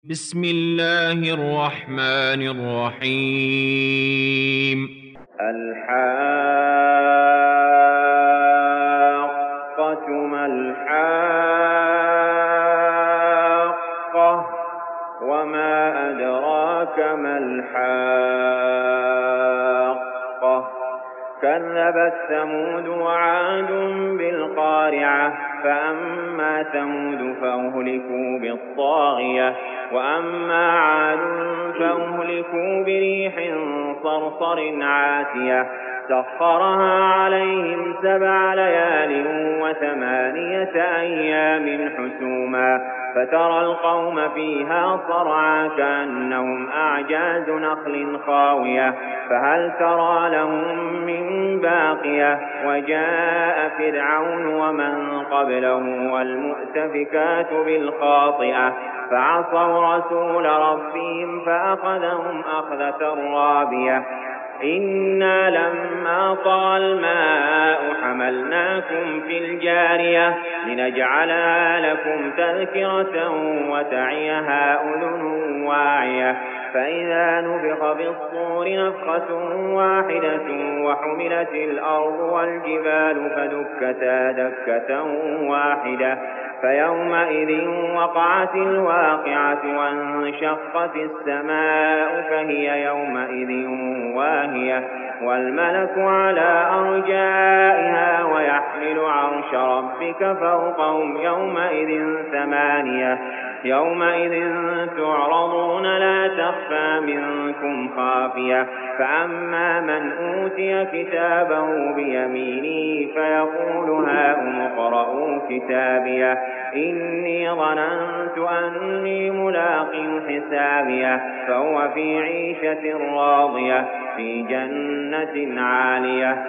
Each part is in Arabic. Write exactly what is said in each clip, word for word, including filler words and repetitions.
بسم الله الرحمن الرحيم. الحاقة ما الحاقة وما أدراك ما الحاقة كذبت ثمود وعاد بالقارعة فأما ثمود فأهلكوا بالطاغية وأما عاد فأهلكوا بريح صرصر عاتية سخرها عليهم سبع ليال وثمانية أيام حسوما فترى القوم فيها صرعى كأنهم أعجاز نخل خاوية فهل ترى لهم من باقية وجاء فرعون ومن قبله والمؤتفكات بالخاطئة فعصوا رسول ربهم فأخذهم أخذة رابية إنا لما طغى الماء حملناكم في الجارية لنجعلها لكم تذكرة وتعيها أذن واعية فإذا نفخ في الصور نفخة واحدة وحملت الأرض والجبال فدكتا دكة واحدة فيومئذ وقعت الواقعة وانشقت السماء فهي يومئذ واهية والملك على أرجائها ويحمل عرش ربك فوقهم يومئذ ثمانية يومئذ تعرضون لا تخفى منكم خافية فأما من أوتي كتابه بيمينه فيقول هاؤم اقرءوا كتابيه إني ظننت أني ملاق حسابيه فهو في عيشة راضية في جنة عالية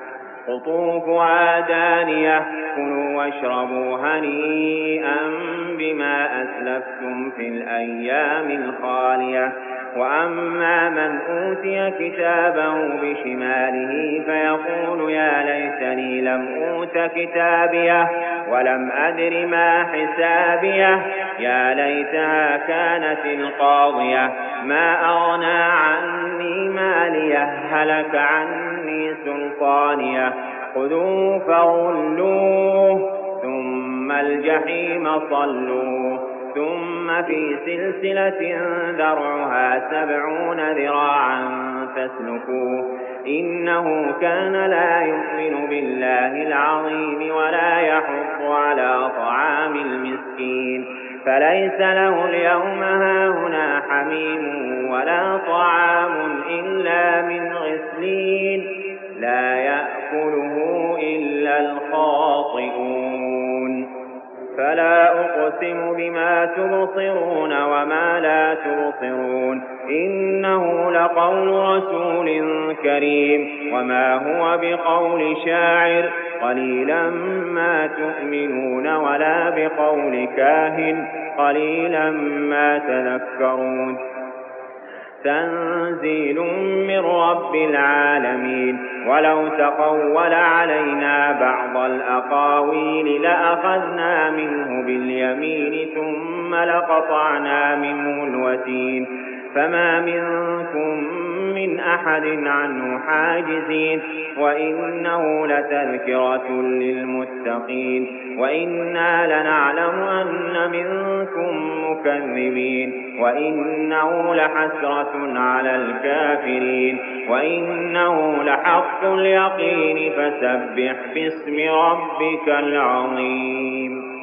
قطوفها دانية كلوا واشربوا هنيئا بما أسلفتم في الأيام الخالية وأما من أوتي كتابه بشماله فيقول يا ليتني لم أوت كتابيه ولم أدر ما حسابيه يا ليتها كانت القاضية ما أغنى عني ماليه هلك عني سلطانيه خذوه فغلوه ثم الجحيم صلوه ثم في سلسلة ذرعها سبعون ذراعا فاسلكوه إنه كان لا يؤمن بالله العظيم ولا يحض على طعام المسكين فليس له اليوم هاهنا حميم ولا طعام إلا من غسلين لا يأكله إلا الخاطئون فلا أقسم بما تبصرون وما لا تبصرون إنه لقول رسول كريم وما هو بقول شاعر قليلا ما تؤمنون ولا بقول كاهن قليلا ما تذكرون تنزيل من رب العالمين ولو تقول علينا بعض الأقاويل لأخذنا منه باليمين ثم لقطعنا منه الوتين فما منكم من أحد عنه حاجزين وإنه لتذكرة للمتقين وإنا لنعلم أن منكم مكذبين وإنه لحسرة على الكافرين وإنه لحق اليقين فسبح باسم ربك العظيم.